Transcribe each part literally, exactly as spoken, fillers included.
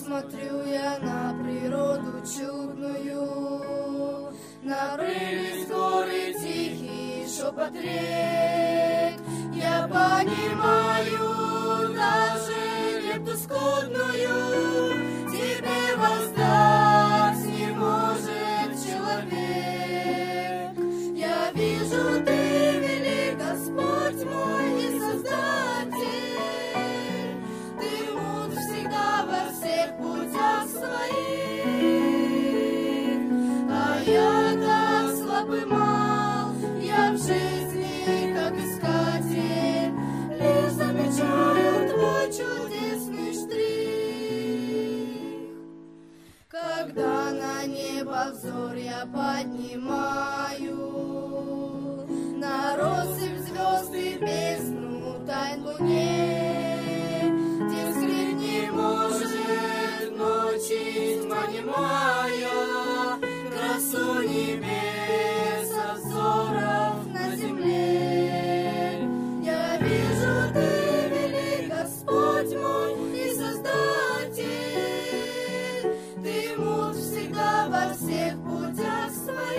Смотрю я на природу чудную, на прелесть горы тихий шепот рек. Я понимаю даже лепту скудную, тебе воздать не может человек. Я вижу, ты велик, Господь мой и Создатель, ты мудр всегда во всех путях своих, а я так слаб и мал, я в жизни как искатель, лишь замечаю твой чудесный штрих. Когда на небо взор я поднимаю, на россыпь звезд и бездну тайн луне, где скрыть не может ночи тьма немая, красу небес, взоров на земле. Я вижу, ты велик, Господь мой и Создатель, ты мудр всегда во всех путях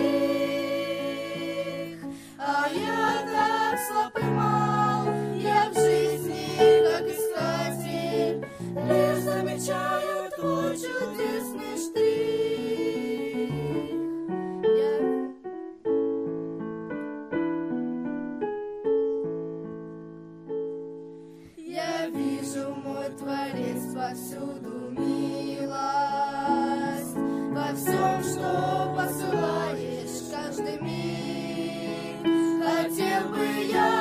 своих, а я так слаб и мал, я в жизни как искатель, лишь замечаю твой чудесный штрих. Я... Я вижу, мой Творец, повсюду милость, во всем, что посылаешь каждый миг. Хотел бы я